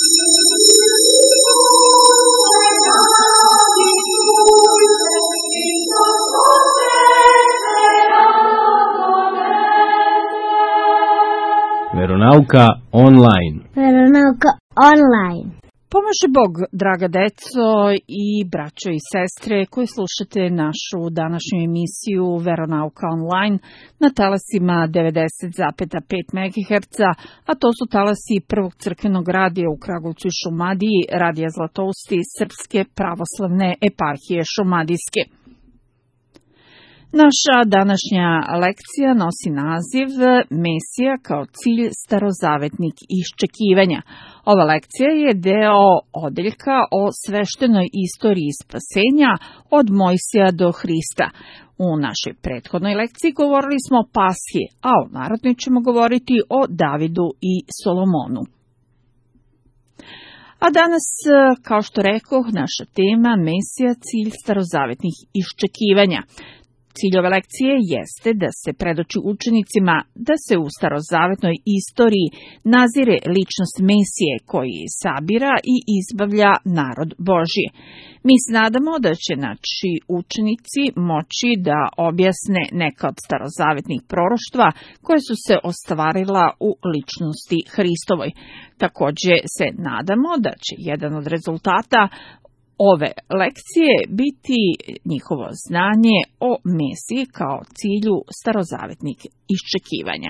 Veronauka online. Veronauka online. Pomaže Bog, draga deco i braćo i sestre koji slušate našu današnju emisiju Veronauka online na talasima 90,5 MHz, a to su talasi Prvog crkvenog radija u Kragujevcu i Šumadiji, Radija Zlatousti, Srpske pravoslavne eparhije Šumadijske. Naša današnja lekcija nosi naziv Mesija kao cilj starozavetnih iščekivanja. Ova lekcija je deo odeljka o sveštenoj istoriji spasenja od Mojsija do Hrista. U našoj prethodnoj lekciji govorili smo o Pasji, a u narednoj ćemo govoriti o Davidu i Solomonu. A danas, kao što rekoh, naša tema Mesija, cilj starozavetnih iščekivanja. Cilj ove lekcije jeste da se predoči učenicima da se u starozavetnoj istoriji nazire ličnost Mesije koji sabira i izbavlja narod Božji. Mi se nadamo da će naši učenici moći da objasne neka od starozavetnih proroštva koje su se ostvarila u ličnosti Hristovoj. Također se nadamo da će jedan od rezultata ove lekcije biti njihovo znanje o Mesiji kao cilju starozavetnih iščekivanja.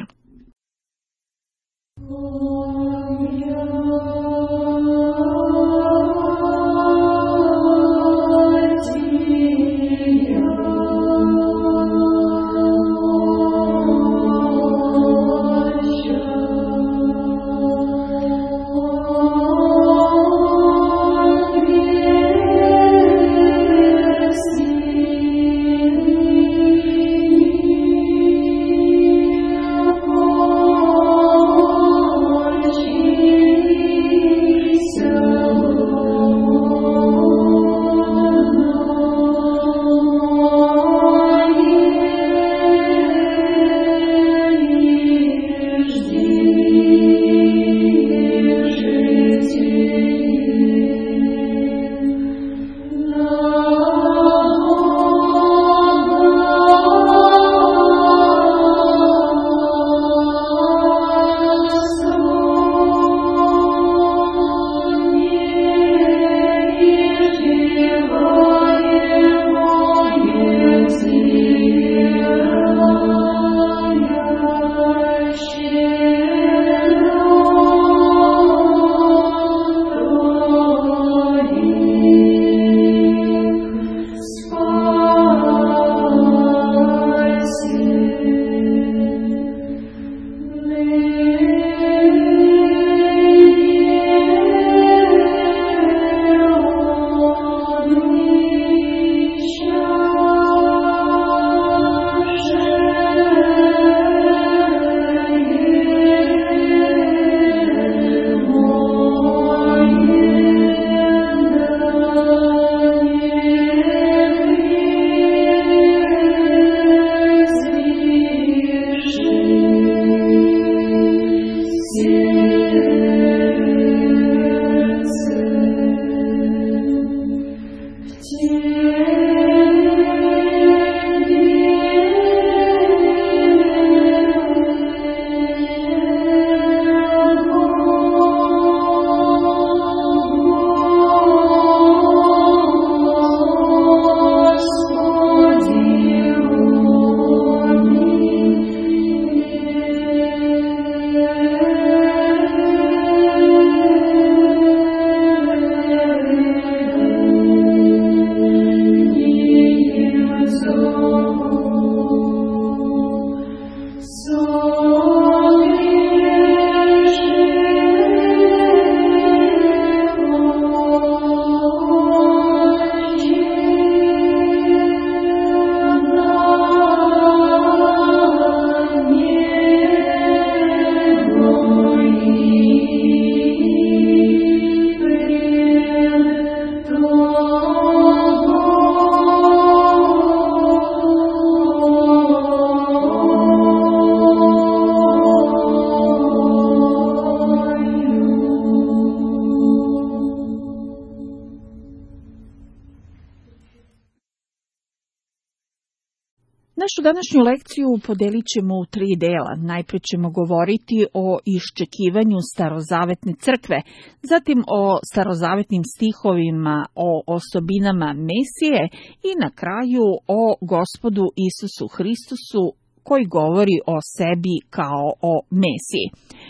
Našu današnju lekciju podelit ćemo u 3 dela. Najprije ćemo govoriti o iščekivanju starozavetne crkve, zatim o starozavetnim stihovima, o osobinama Mesije i na kraju o Gospodu Isusu Hristusu koji govori o sebi kao o Mesiji.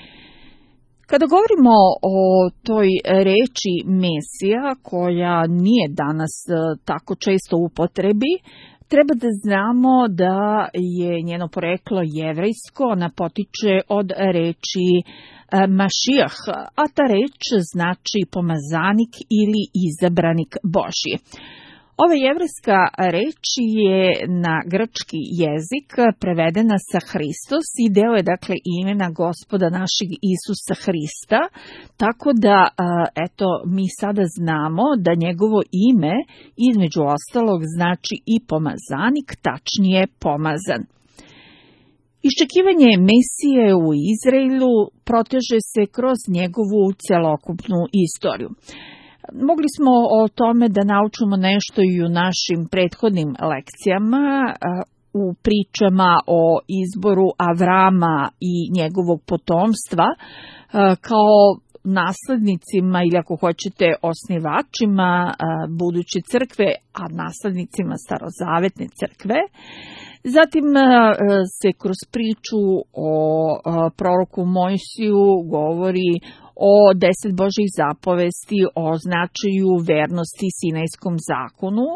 Kada govorimo o toj reči Mesija, koja nije danas tako često u upotrebi, treba da znamo da je njeno poreklo jevrejsko, ona potiče od reči Mašijah, a ta reč znači pomazanik ili izabranik Božji. Ova jevrejska reč je na grčki jezik prevedena sa Hristos i deo je dakle imena Gospoda našeg Isusa Hrista, tako da mi sada znamo da njegovo ime između ostalog znači i pomazanik, tačnije pomazan. Iščekivanje Mesije u Izraelu proteže se kroz njegovu celokupnu istoriju. Mogli smo o tome da naučimo nešto i u našim prethodnim lekcijama, u pričama o izboru Avrama i njegovog potomstva, kao naslednicima ili ako hoćete osnivačima buduće crkve, a naslednicima starozavetne crkve. Zatim se kroz priču o proroku Mojsiju govori o 10 Božjih zapovesti, o značaju vernosti Sinajskom zakonu,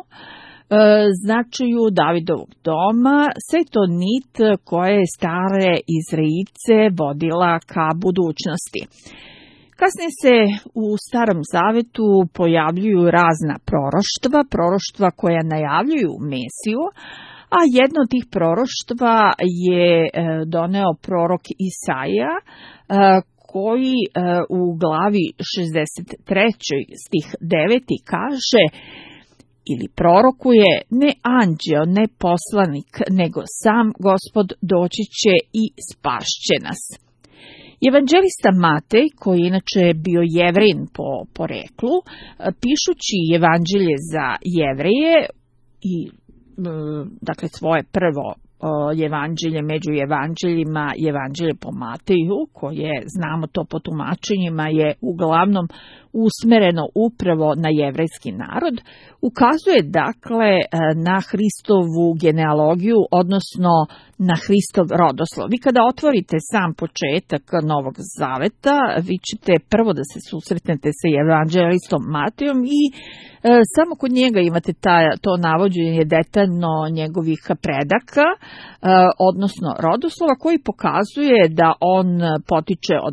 značaju Davidovog doma, sve to nit koje je stare Izraelce vodila ka budućnosti. Kasnije se u Starom zavetu pojavljuju razna proroštva koja najavljuju Mesiju, a jedno od tih proroštva je doneo prorok Isaija, koji u glavi 63. stih 9. kaže ili prorokuje: ne anđeo, ne poslanik, nego sam Gospod doći će i spašće nas. Evanđelista Matej, koji je inače bio Jevrin po poreklu, pišući evanđelje za Jevreje i dakle svoje prvo evanđelje među evanđeljima, evanđelje po Mateju, koje znamo to po tumačenjima je uglavnom usmereno upravo na jevrejski narod, ukazuje dakle na Hristovu genealogiju, odnosno na Hristov rodoslov. Vi kada otvorite sam početak Novog Zaveta, vi ćete prvo da se susretnete sa evanđelistom Matejom i samo kod njega imate to navođenje detaljno njegovih predaka, odnosno rodoslova, koji pokazuje da on potiče od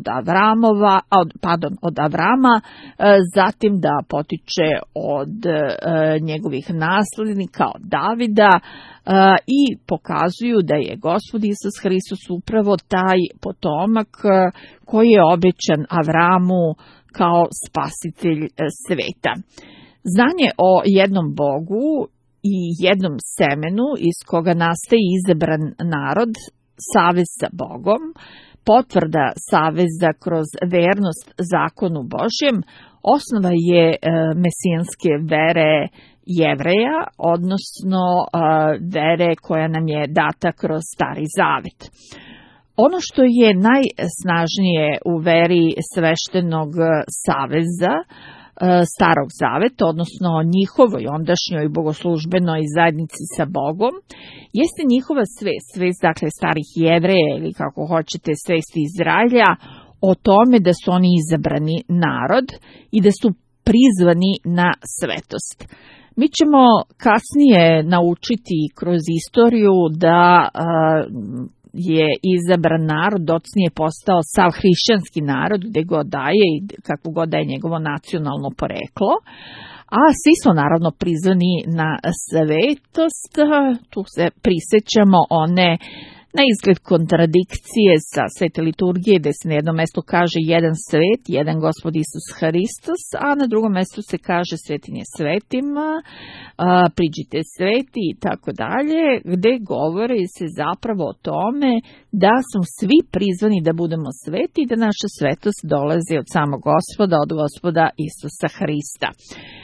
Avrama, zatim da potiče od njegovih naslednika, od Davida, i pokazuju da je Gospod Isus Hristos upravo taj potomak koji je obećan Avramu kao spasitelj sveta. Znanje o jednom Bogu i jednom semenu iz koga nastaje izabran narod, savez sa Bogom, potvrda saveza kroz vernost zakonu Božjem, osnova je mesijanske vere Jevreja, odnosno vere koja nam je data kroz Stari Zavet. Ono što je najsnažnije u veri sveštenog saveza Starog Zaveta, odnosno njihovoj ondašnjoj bogoslužbenoj zajednici sa Bogom, jeste njihova svest dakle starih Jevreja ili kako hoćete svest Izraelja o tome da su oni izabrani narod i da su prizvani na svetost. Mi ćemo kasnije naučiti kroz istoriju da je izabran narod, docnije postao sav hrišćanski narod, gde god daje i kako god da je njegovo nacionalno poreklo, a svi smo naravno prizvani na svetost. Tu se prisjećamo one na izgled kontradikcije sa svete liturgije, gde se na jednom mestu kaže jedan svet, jedan Gospod Isus Hristos, a na drugom mestu se kaže svetinje svetima, priđite sveti i tako dalje, gde govori se zapravo o tome da smo svi prizvani da budemo sveti i da naša svetost dolazi od samog Gospoda, od Gospoda Isusa Hrista.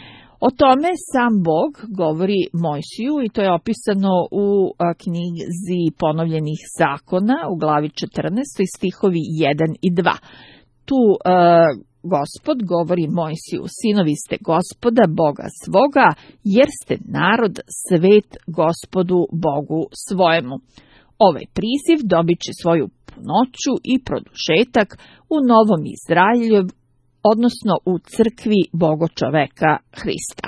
O tome sam Bog govori Mojsiju i to je opisano u knjizi Ponovljenih zakona u glavi 14. stihovi 1 i 2. Tu Gospod govori Mojsiju: sinovi ste Gospoda, Boga svoga, jer ste narod svet Gospodu Bogu svojemu. Ovaj priziv dobit će svoju punoću i produžetak u Novom Izraelju, odnosno u crkvi Bogočoveka Hrista.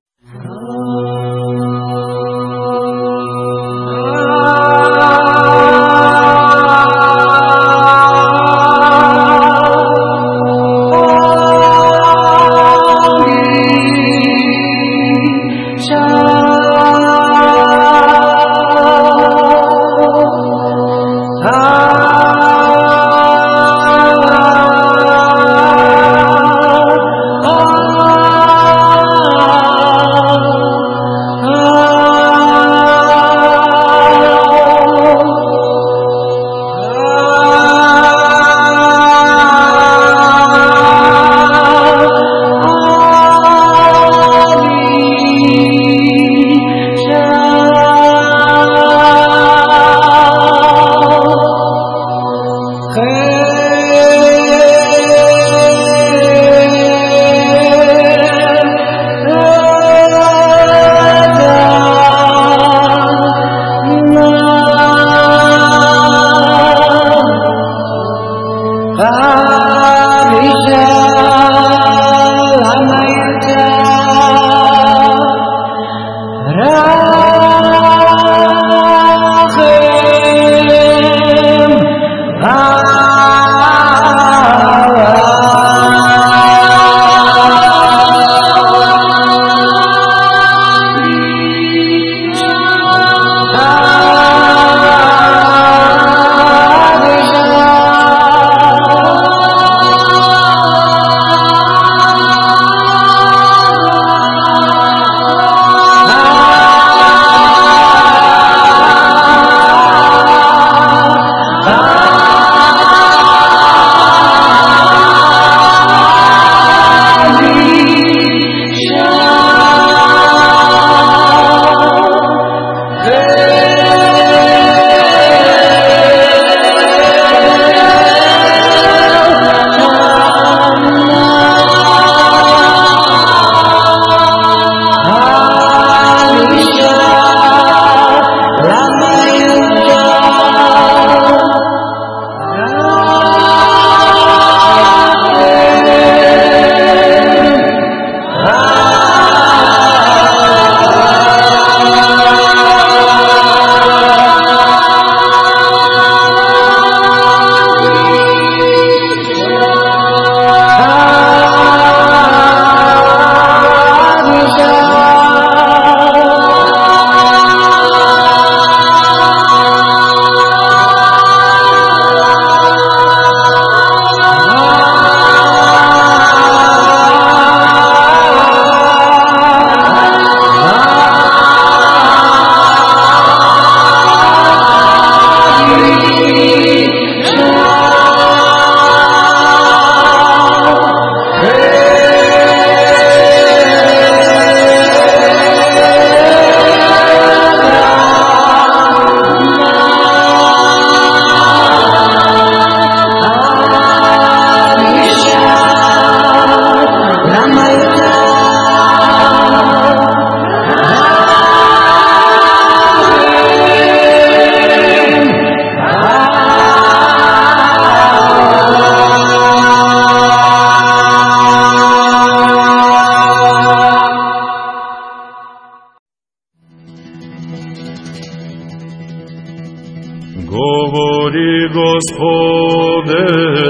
Gospode,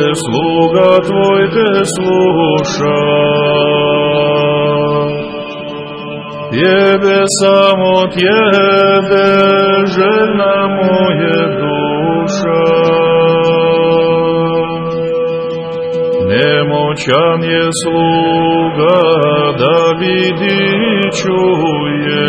sluga Tvoj te sluša. Tebe, samo Tebe, željna moje duša. Nemoćan je sluga da vidi i čuje,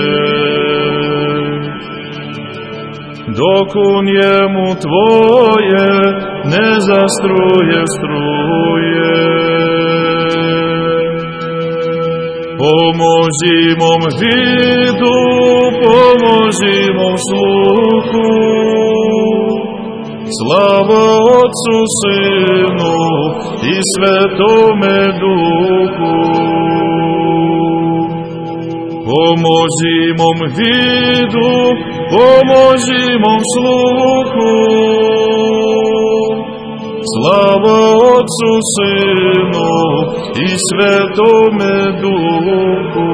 dok u njemu Tvoje ne zastruje struje. Pomozi Pomozi mom vidu, pomozi mom sluhu, slava Otcu, Sinu i Svetome Duhu. Pomozi mom vidu, pomozi mom sluhu, slava Otcu, Sinu i Svetome Duhu.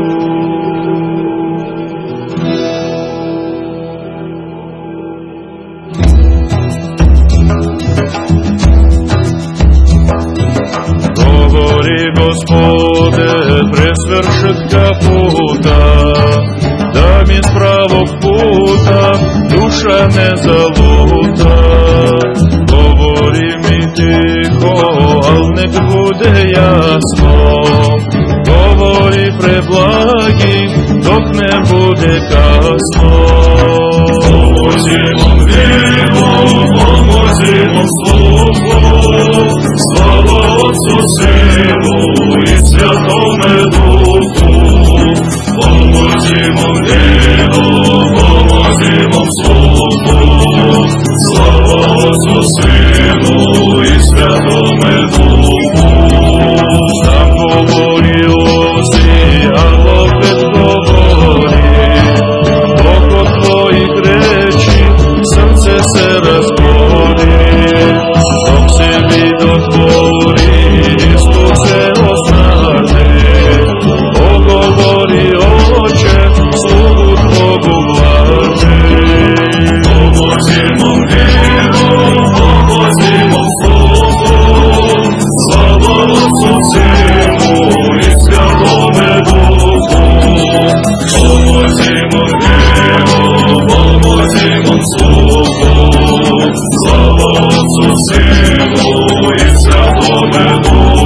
Govori Gospode, presvršetka puta, da mi s pravog puta duša ne zaluta. Govori mi tiho, al nek bude jasno, govori preblagi, dok ne bude kasno. Pomozi mom vidu, pomozi mom sluhu, slava Otcu, Sinu i Svetome Duhu. Pomozi mom vidu, pomozi mom sluhu, slava Otcu, Sinu i Svetome Duhu. Sam govorio si, al opet govori, dok od tvojih reči srce se razbori. Dok se vid otvori, Iskus se osnaži, ogovori Oče, slugu Tvogu vlaži. Pomozi mom vidu, pomozi mom sluhu, slava Otcu, Sinu i Svetome Duhu. Pomozi mom vidu, pomozi mom sluhu, slava Otcu, Sinu i Svetome Duhu.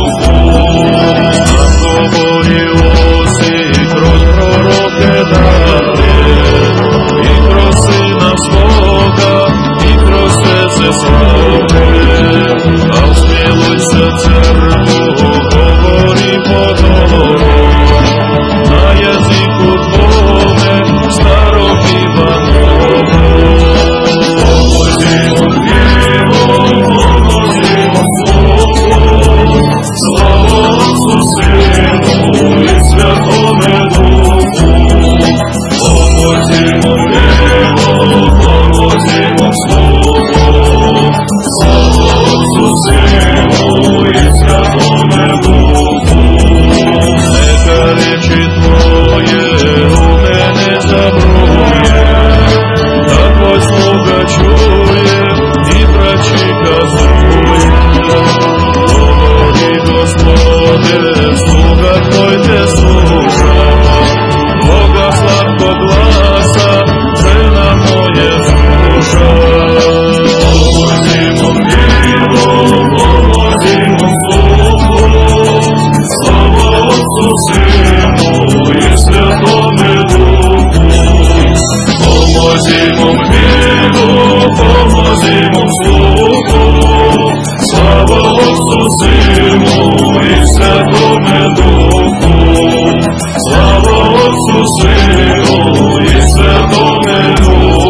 Govorio si kroz proroke dane, i kroz Sina svoga, i kroz sveze slave. Al smiluj se crkvu, govori podorom, na jeziku tvome, starog i novom. Pomozi mom vidu, pomozi mom sluhu, slava Otcu, Sinu i Svetome Duhu. Pomozi mom vidu, pomozi mom sluhu, slava Otcu, Sinu i Svetome Duhu. Neka reči Tvoje u mene zabruje, da Tvoj sluga čuje i braći kazuje. Govori Gospode, sluga Tvoj te sluša, Tvoga slatkog glasa, žena moje sluša. Pomozi mom vidu, pomozi mom sluhu, slava Otcu, Sinu i Svetome Duhu. Pomozi mom vidu, pomozi mom sluhu, slava Otcu, Sinu i Svetome Duhu. Slava Otcu, Sinu i Svetome Duhu.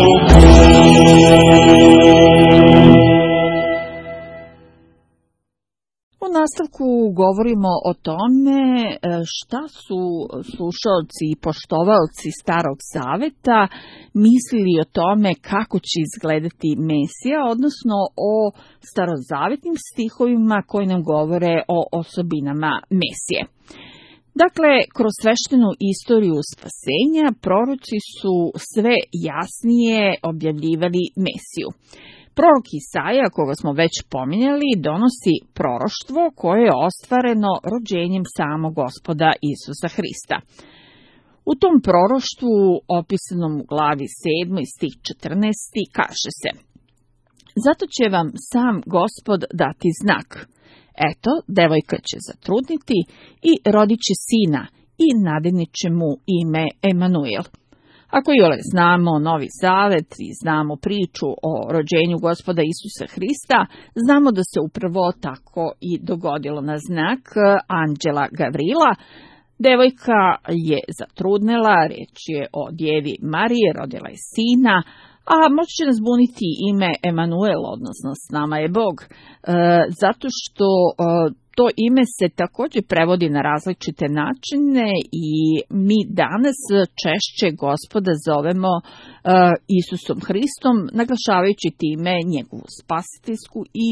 U nastavku govorimo o tome šta su slušaoci i poštovaoci Starog Zaveta mislili o tome kako će izgledati Mesija, odnosno o starozavetnim stihovima koji nam govore o osobinama Mesije. Dakle, kroz sveštenu istoriju spasenja proroci su sve jasnije objavljivali Mesiju. Prorok Isaija, koga smo već pominjali, donosi proroštvo koje je ostvareno rođenjem samog Gospoda Isusa Hrista. U tom proroštvu, opisanom u glavi 7. stih 14. kaže se: Zato će vam sam Gospod dati znak. Eto, devojka će zatrudniti i rodit će sina i nadenijet će mu ime Emanuel. Ako iole znamo Novi Zavet i znamo priču o rođenju Gospoda Isusa Hrista, znamo da se upravo tako i dogodilo na znak anđela Gavrila, Devojka je zatrudnela, reč je o Djevi Mariji, rodila je sina, a moći će nas buniti ime Emanuel, odnosno s nama je Bog, zato što to ime se također prevodi na različite načine i mi danas češće Gospoda zovemo Isusom Hristom, naglašavajući time njegovu spasiteljsku i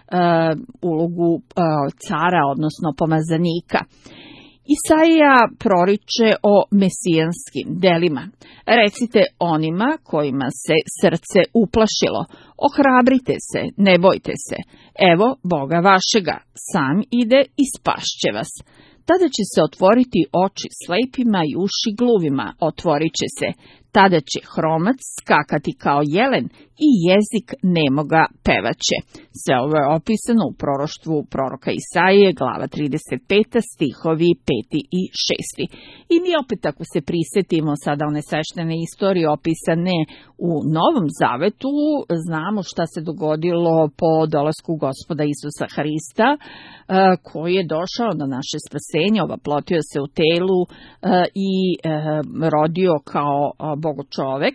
ulogu cara, odnosno pomazanika. Isaija proriče o mesijanskim delima. Recite onima kojima se srce uplašilo, ohrabrite se, ne bojte se, evo Boga vašega, sam ide i spašće vas. Tada će se otvoriti oči slepima i uši gluvima, otvorit će se. Tada će hromac skakati kao jelen i jezik nemoga pevaće. Sve ovo je opisano u proroštvu proroka Isaije, glava 35, stihovi 5 i 6. I mi opet, ako se prisjetimo sada one sveštene istorije opisane u Novom Zavetu, znamo šta se dogodilo po dolasku Gospoda Isusa Hrista, koji je došao na naše spasenje, ovaplotio se u telu i rodio kao bogočovek.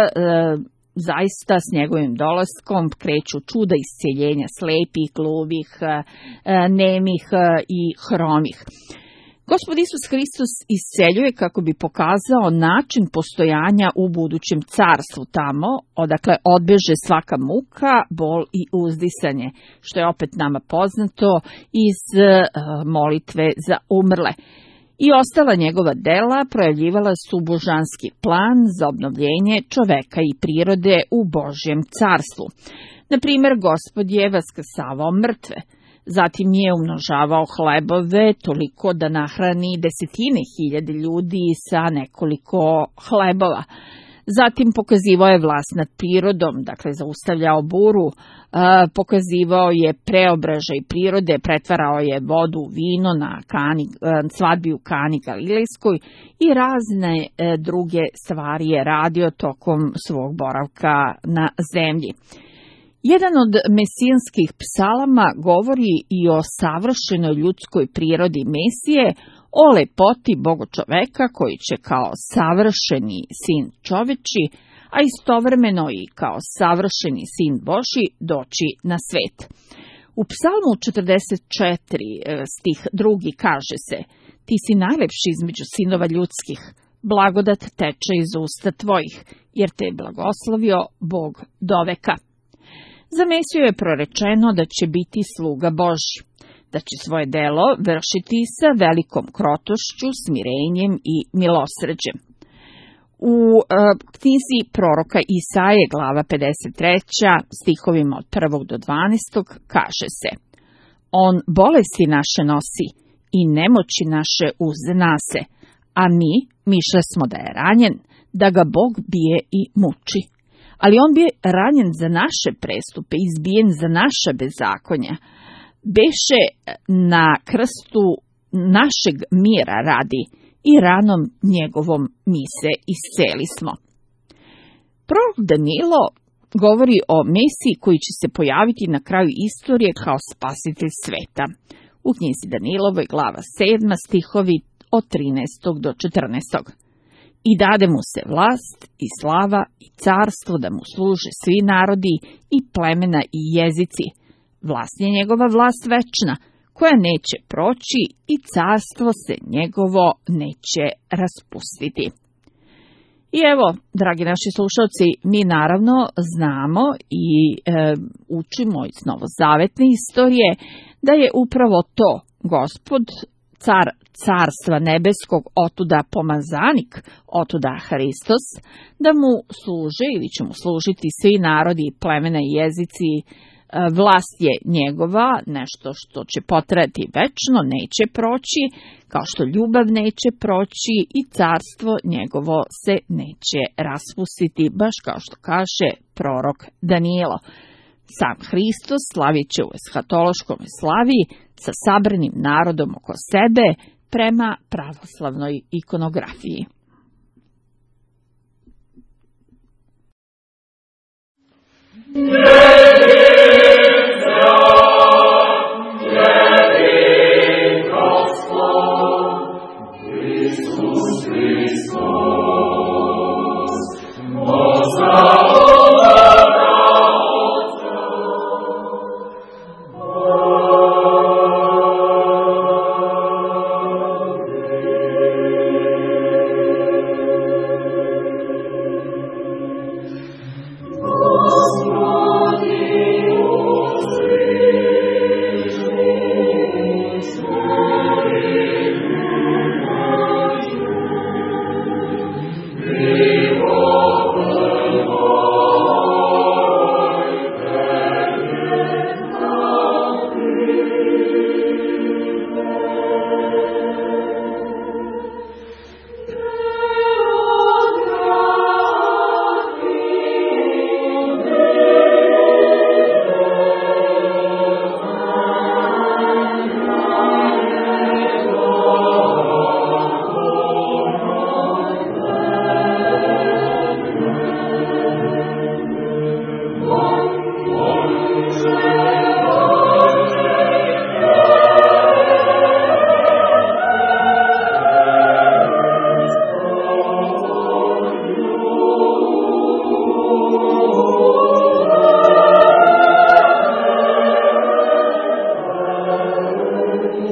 Zaista s njegovim dolaskom kreću čuda isceljenja slepih, gluvih, nemih i hromih. Gospod Isus Hristos isceljuje kako bi pokazao način postojanja u budućem carstvu tamo, odakle odbeže svaka muka, bol i uzdisanje, što je opet nama poznato iz molitve za umrle. I ostala njegova dela projavljivala su božanski plan za obnovljenje čoveka i prirode u Božjem carstvu. Na primjer, Gospod je vaskrsavao mrtve, zatim je umnožavao hlebove toliko da nahrani 10.000 ljudi sa nekoliko hlebova. Zatim pokazivao je vlast nad prirodom, dakle zaustavljao buru, pokazivao je preobražaj prirode, pretvarao je vodu u vino na svadbi u Kani Galilejskoj i razne druge stvari je radio tokom svog boravka na zemlji. Jedan od mesijanskih psalama govori i o savršenoj ljudskoj prirodi Mesije, o lepoti Bogočoveka koji će kao savršeni sin čoveči, a istovremeno i kao savršeni sin Božji doći na svet. U psalmu 44 stih 2 kaže se: Ti si najlepši između sinova ljudskih, blagodat teče iz usta tvojih, jer te je blagoslovio Bog doveka. Za Mesiju je prorečeno da će biti sluga Božji, da će svoje delo vršiti sa velikom krotošću, smirenjem i milosrđem. U knjizi proroka Isaije, glava 53, stihovima od 1 do 12, kaže se: On bolesti naše nosi i nemoći naše uznase, a mi mišle smo da je ranjen, da ga Bog bije i muči. Ali on bi ranjen za naše prestupe, izbijen za naša bezakonja. Beše na krstu našeg mira radi i ranom njegovom mi se isceli smo. Prorok Danilo govori o Mesiji koji će se pojaviti na kraju istorije kao spasitelj sveta. U knjizi Danilovoj, glava 7, stihovi od 13 do 14. I dade mu se vlast i slava i carstvo da mu služe svi narodi i plemena i jezici. Vlast je njegova vlast večna, koja neće proći i carstvo se njegovo neće raspustiti. I evo, dragi naši slušalci, mi naravno znamo i učimo iz novozavetne istorije da je upravo to Gospod, car carstva nebeskog, otuda pomazanik, otuda Hristos, da mu služe ili će mu služiti svi narodi, plemena i jezici. Vlast je njegova, nešto što će potrajati večno, neće proći, kao što ljubav neće proći i carstvo njegovo se neće raspustiti, baš kao što kaže prorok Danilo. Sam Hristos slavit će u eshatološkom slavi sa sabranim narodom oko sebe prema pravoslavnoj ikonografiji.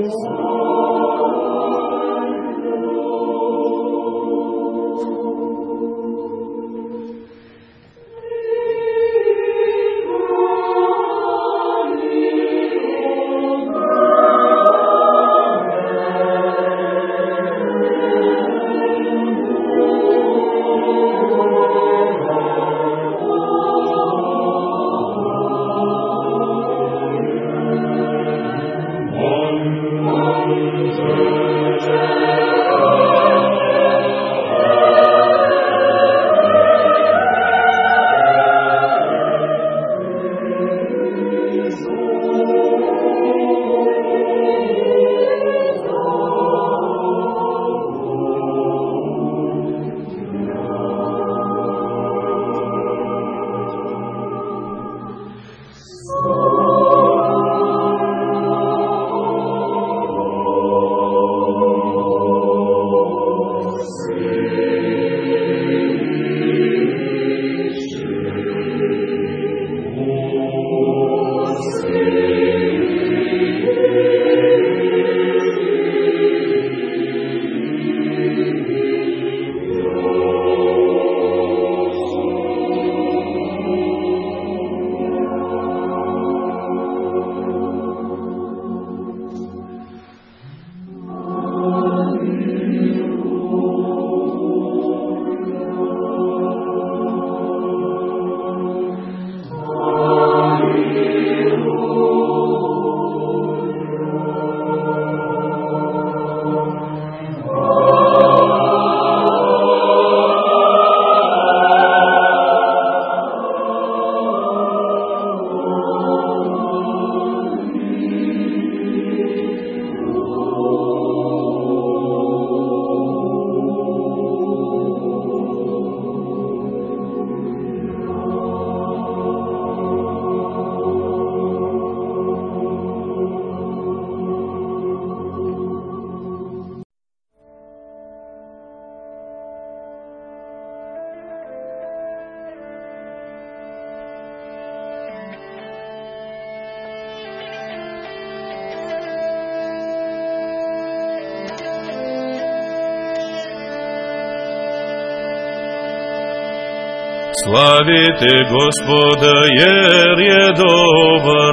Slavite Gospoda, jer je dobar,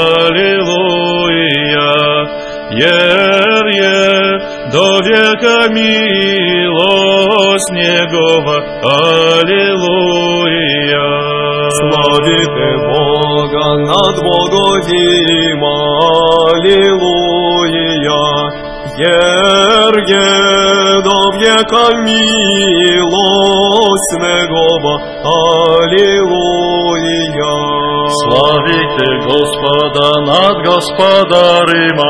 aleluja, jer je do vijeka milost njegova, aleluja. Slavite Boga nad bogovima, aleluja, jer je do vijeka milost njegova, aleluja. Slavite Gospoda nad gospodarima,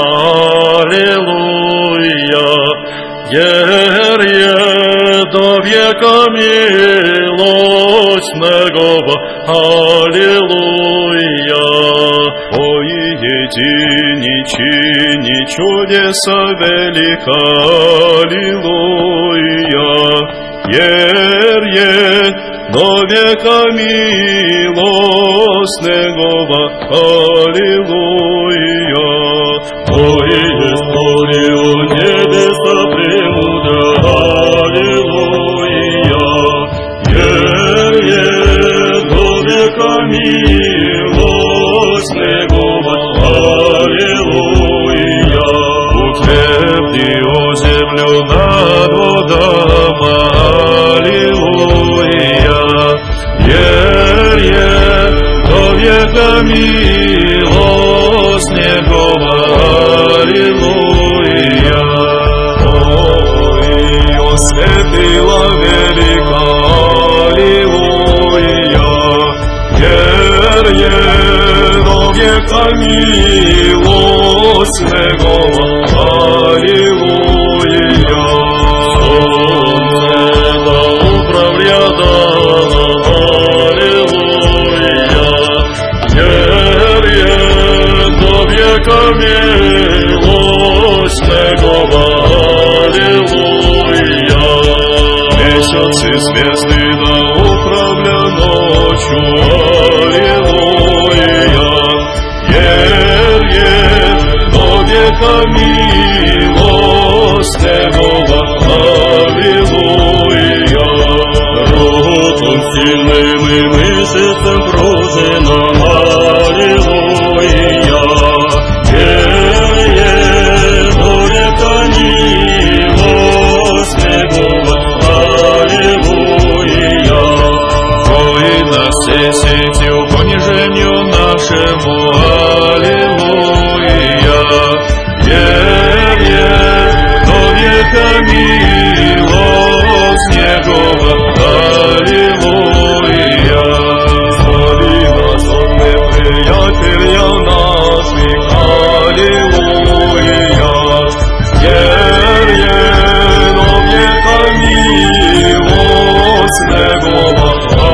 aleluja, jer je do vijeka milost njegova, aleluja. Ой, едини чини чудеса велика, аллилуйя, jer je do vijeka milost njegova, alliluja. Koji je stvorio nebesa pремудра, alliluja, jer je do vijeka milost njegova, alliluja. Utvrdio zemlju nad vodama, alliluja, jer je do vijeka milost njegova, alliluja. Oj, osvetila velika, alliluja, jer je do vijeka milost njegova, alliluja. Сонце да управля даном, аллилуйя, jer je do vijeka milost njegova, alliluja. Месяцы звезды да управля ночью, аллилуйя, jer je do vijeka milost njegova, aleluja. Rukom silnim i mesecem pružena, aleluja. Jer je do vijeka milost njegova, aleluja. Koji nas se sjeći u poniženju našemu, aleluja. Jer je do vijeka milost njegova, aleluja. Zbavi nas od neprijatelja naših, aleluja. Jer je do vijeka milost njegova,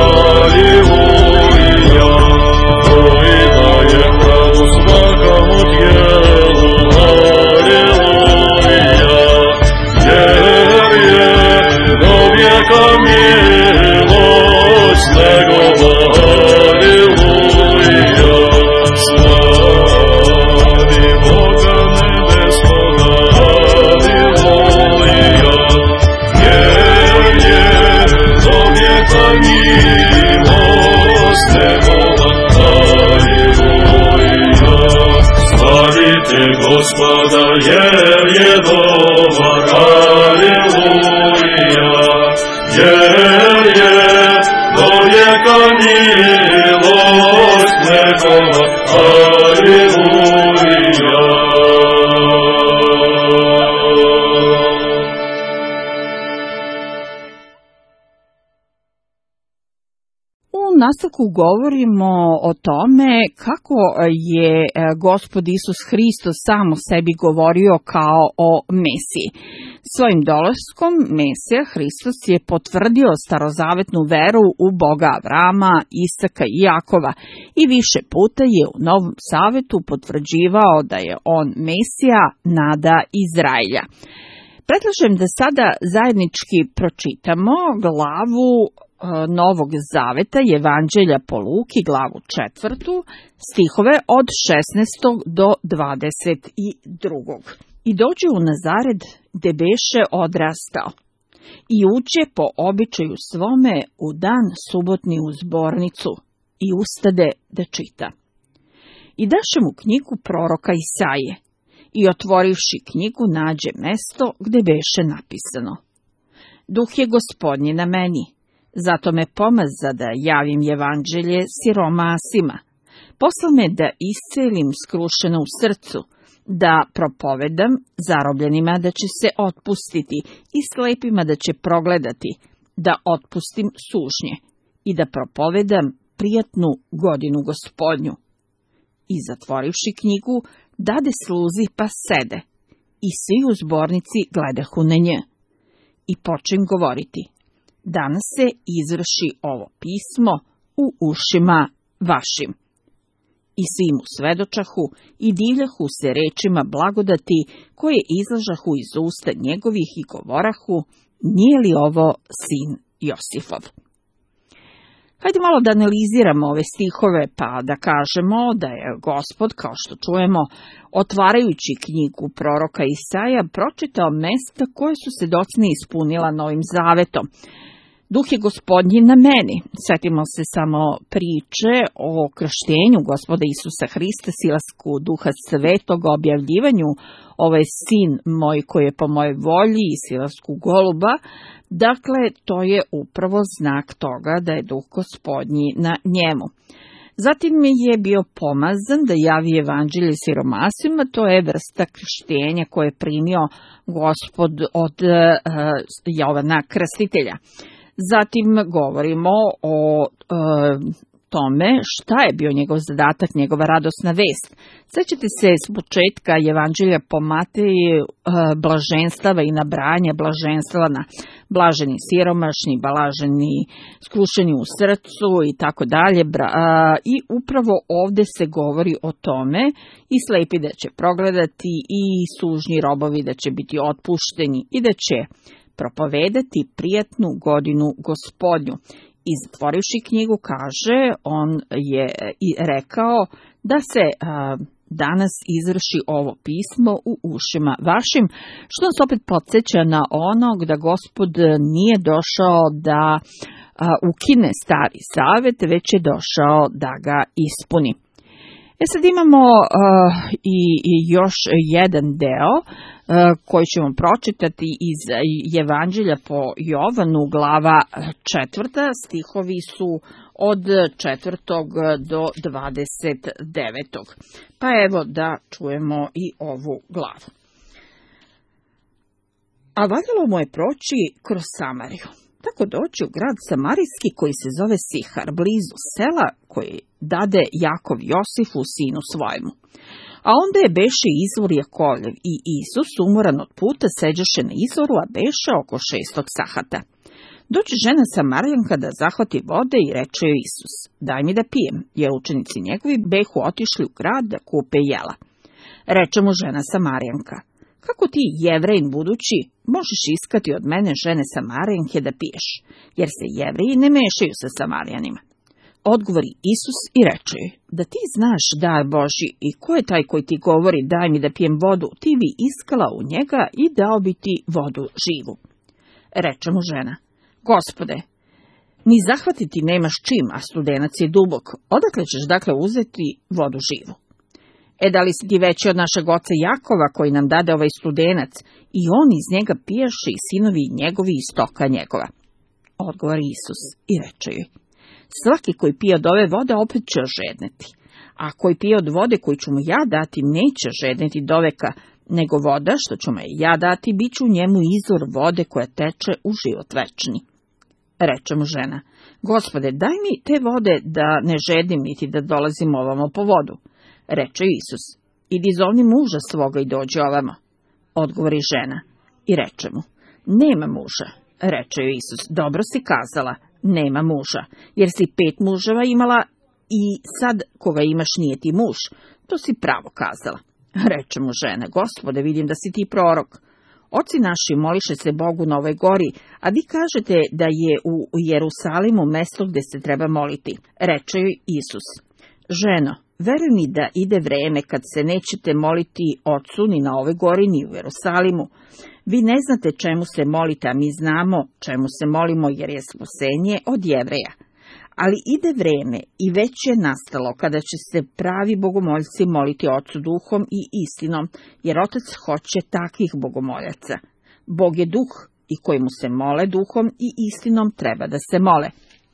aleluja. Koji daje pravu svakamu tijelu, aleluja. Jer je do vijeka milost njegova, aleluja. Slavi Boga nebeskoga, aleluja. Jer je do vijeka milost njegova, aleluja. Slavite Gospoda, jer je dobar, aleluja. Jer je do vijeka milost njegova, aleluja. U nastavku govorimo o tome kako je Gospod Isus Hristos sam o sebi govorio kao o Mesiji. Svojim dolaskom Mesija Hristos je potvrdio starozavetnu veru u Boga Avrama, Isaka i Jakova i više puta je u Novom Zavetu potvrđivao da je on Mesija, nada Izraelja. Predlažem da sada zajednički pročitamo glavu Novog Zaveta, Evanđelja po Luki, glavu 4, stihove od 16. do 22. I dođe u Nazaret, gde beše odrastao, i uđe po običaju svome u dan subotni u zbornicu, i ustade da čita. I daše mu knjigu proroka Isaije, i otvorivši knjigu nađe mesto gde beše napisano: Duh je Gospodnji na meni, zato me pomaza da javim evanđelje siromasima. Poslao me da iscelim skrušeno u srcu, da propovedam zarobljenima da će se otpustiti i slepima da će progledati, da otpustim sužnje i da propovedam prijatnu godinu Gospodnju. I zatvorivši knjigu, dade sluzi pa sede, i svi u zbornici gledahu na nje. I počem govoriti: danas se izvrši ovo pismo u ušima vašim. I svi mu svedočahu i divljahu se rečima blagodati koje izlažahu iz usta njegovih i govorahu: nije li ovo sin Josifov? Hajde malo da analiziramo ove stihove, pa da kažemo da je Gospod, kao što čujemo, otvarajući knjigu proroka Isaija, pročitao mesta koje su se docne ispunila Novim Zavetom. Duh je Gospodnji na meni. Sjetimo se samo priče o krštenju Gospoda Isusa Hrista, silasku Duha Svetog, objavljivanju: ovo je sin moj koji je po mojoj volji, i silasku goluba. Dakle, to je upravo znak toga da je Duh Gospodnji na njemu. Zatim je bio pomazan da javi evanđelje siromasima, to je vrsta krštenja koje je primio Gospod od Jovana Krstitelja. Zatim govorimo o tome šta je bio njegov zadatak, njegova radosna vest. Sjećate se s početka evanđelja po Mateji blaženstava i nabrajanja blaženstava na blaženi siromašni, blaženi skrušeni u srcu i tako dalje. I upravo ovde se govori o tome: i slepi da će progledati, i sužnji robovi da će biti otpušteni, i da će propovedati prijatnu godinu Gospodnju. I zatvorivši knjigu, kaže, on je i rekao da se danas izvrši ovo pismo u ušima vašim, što nas opet podsjeća na onog da Gospod nije došao da ukine Stari Zavet, već je došao da ga ispuni. Sad imamo i još jedan deo koji ćemo pročitati iz Evanđelja po Jovanu, glava 4, stihovi su od 4. do 29. Pa evo da čujemo i ovu glavu. A valjalo mu je proći kroz Samariju. Tako doći u grad Samarijski koji se zove Sihar, blizu sela koji dade Jakov Josifu sinu svojemu. A onda je beše izvor Jakovljev i Isus, umoran od puta, seđaše na izvoru, a beše oko 6. sahata. Dođe žena Samarijanka da zahvati vode i reče joj Isus, daj mi da pijem, jer učenici njegovi behu otišli u grad da kupe jela. Reče mu žena Samarijanka, kako ti, Jevrejin budući, možeš iskati od mene žene Samarijanke da piješ, jer se Jevreji ne mešaju sa Samarijanima. Odgovori Isus i reče joj, da ti znaš dar Božji i ko je taj koji ti govori daj mi da pijem vodu, ti bi iskala u njega i dao bi ti vodu živu. Reče mu žena, Gospode, ni zahvatiti nemaš čim, a studenac je dubok, odakle ćeš dakle uzeti vodu živu? Da li si ti veći od našeg oca Jakova koji nam dade ovaj studenac i on iz njega piješe i sinovi njegovi iz stoka njegova? Odgovori Isus i reče joj, svaki koji pije od ove vode opet će žedneti, a koji pije od vode koju ću mu ja dati neće žedneti doveka, nego voda što ću mu ja dati bit će u njemu izvor vode koja teče u život večni. Reče mu žena, Gospode, daj mi te vode da ne žedim niti da dolazim ovamo po vodu. Reče Isus, idi zovni muža svoga i dođi ovamo. Odgovori žena i reče mu, nema muža. Reče joj Isus, dobro si kazala, nema muža, jer si 5 muževa imala i sad koga imaš nije ti muž, to si pravo kazala. Reče mu žena, Gospode, vidim da si ti prorok. Oci naši moliše se Bogu na ovoj gori, a vi kažete da je u Jerusalimu mesto gde se treba moliti. Reče joj Isus, ženo, veruj mi da ide vreme kad se nećete moliti Ocu ni na ovoj gori ni u Jerusalimu. Vi ne znate čemu se molite, a mi znamo čemu se molimo jer je spasenje od Jevreja. Ali ide vreme i već je nastalo kada će se pravi bogomoljci moliti Ocu duhom i istinom, jer Otac hoće takvih bogomoljaca. Bog je duh i koji mu se mole duhom i istinom treba da se mole.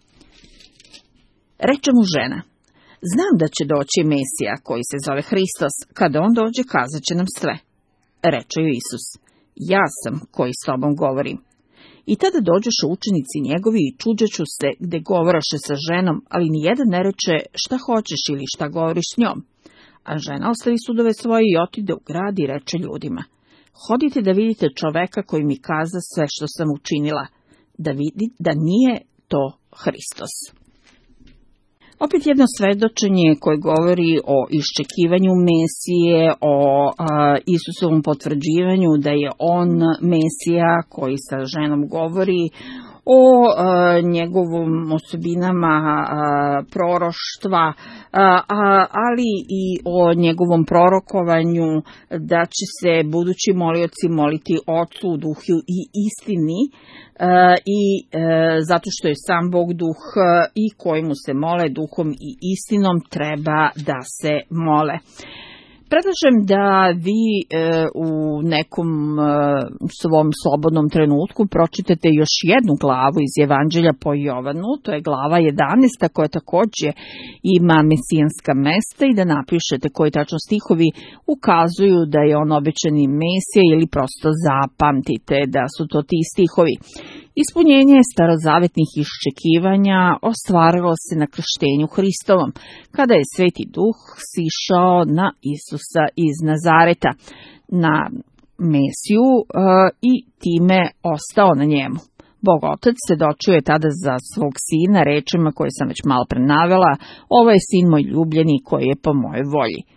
Reče mu žena, znam da će doći Mesija koji se zove Hristos, kada on dođe kazat će nam sve. Reče joj Isus, ja sam koji s tobom govorim. I tada dođoše učenici njegovi i čuđeću se gde govoraše sa ženom, ali nijedan ne reče šta hoćeš ili šta govoriš s njom. A žena ostavi sudove svoje i otide u grad i reče ljudima, hodite da vidite čoveka koji mi kaza sve što sam učinila, da vidi da nije to Hristos. Opet jedno svedočenje koje govori o iščekivanju Mesije, o Isusovom potvrđivanju da je on Mesija koji sa ženom govori, o njegovim osobinama proroštva, ali i o njegovom prorokovanju da će se budući molioci moliti Ocu u duhu i istini, i zato što je sam Bog duh i koji mu se mole duhom i istinom treba da se mole. Predlažem da vi u nekom svom slobodnom trenutku pročitate još jednu glavu iz Evanđelja po Jovanu, to je glava 11. koja također ima mesijanska mesta i da napišete koji tačno stihovi ukazuju da je on obećani Mesija ili prosto zapamtite da su to ti stihovi. Ispunjenje starozavetnih iščekivanja ostvarilo se na krštenju Hristovom, kada je Sveti Duh sišao na Isusa iz Nazareta, na Mesiju i time ostao na njemu. Bog Otac svedočio je tada za svog sina rečima koje sam već malo pre navela, ovo je sin moj ljubljeni koji je po mojoj volji.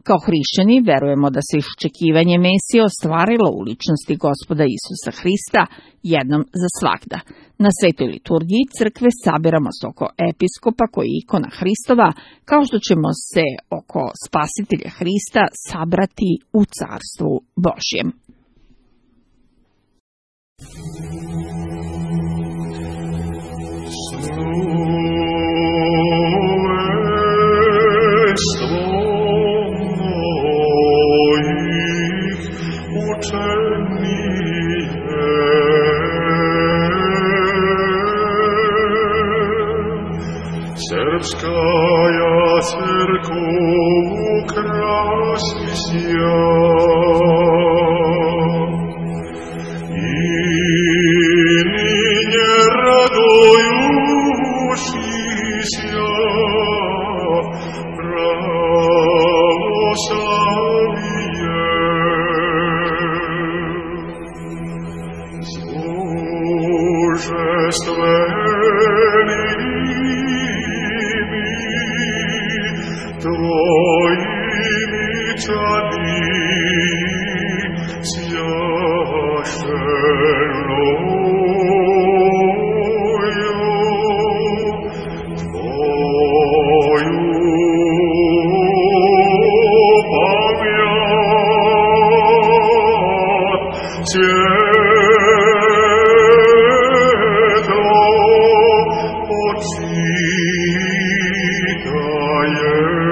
Kao hrišćani verujemo da se iščekivanje Mesije ostvarilo u ličnosti Gospoda Isusa Hrista jednom za svagda. Na svetoj liturgiji crkve sabiramo se oko episkopa koji je ikona Hristova, kao što ćemo se oko Spasitelja Hrista sabrati u Carstvu Božjem. Srpskaja crkvu krasi sja i ninje radojušisja pravoslavije zložestveni Tvojimi čadi sjašenojom Tvoju pamjat svjetlo počitaje.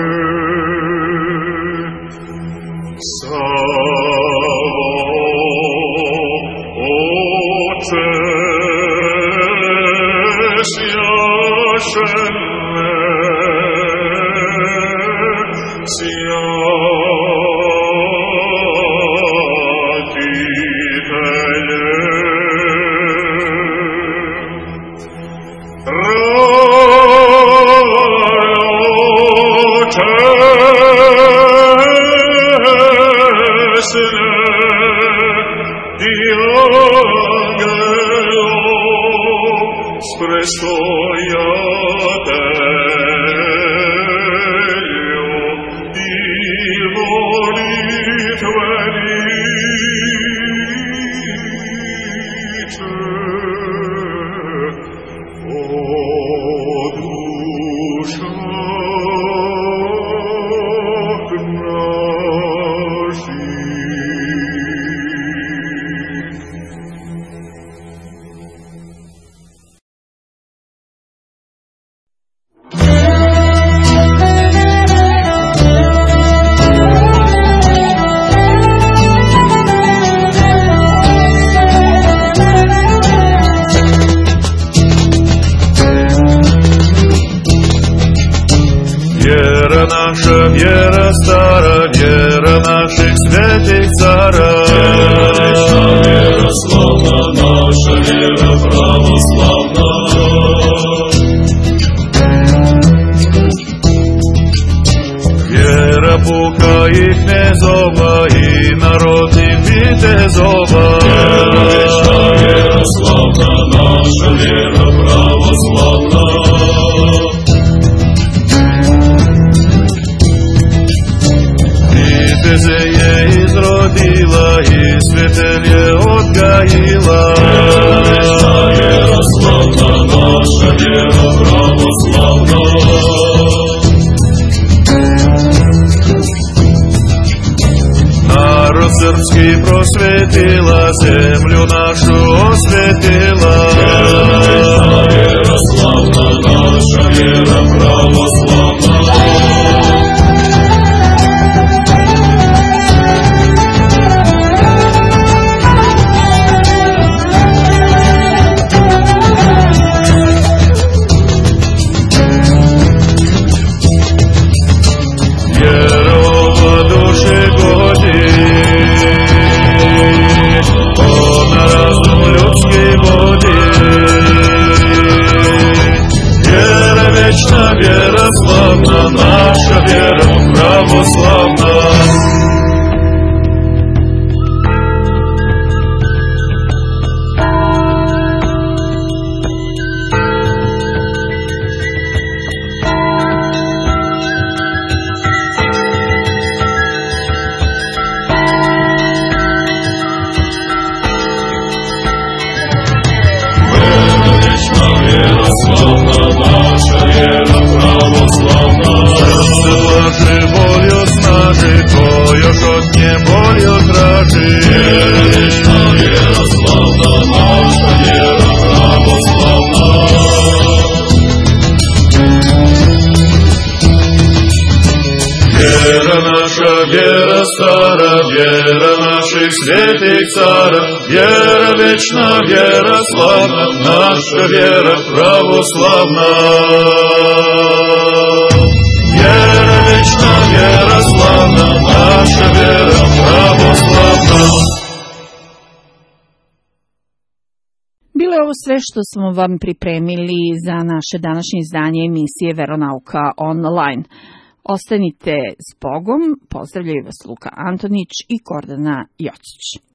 Vjera stara, vjera naših svetih cara. Vjera slavna, naša vjera pravoslavna. Vjera puka i knezova i narodnih vitezova. Vjera slavna, naša vjera pravoslavna. Viteze je izrodila i svetelj je odgajila. Vjera slavna, naša vjera pravoslavna. Narod srpski prosvetila, zemlju našu osvetila. Vjera slavna, naša vjera pravoslavna. Vjera svetih cara, vjera večna, vjera slavna, naša vjera pravoslavna. Vjera večna, vjera slavna, naša vjera pravoslavna. Bilo je ovo sve što smo vam pripremili za naše današnje izdanje emisije Veronauka online. Ostanite s Bogom, pozdravljaju vas Luka Antonić i Gordana Jocić.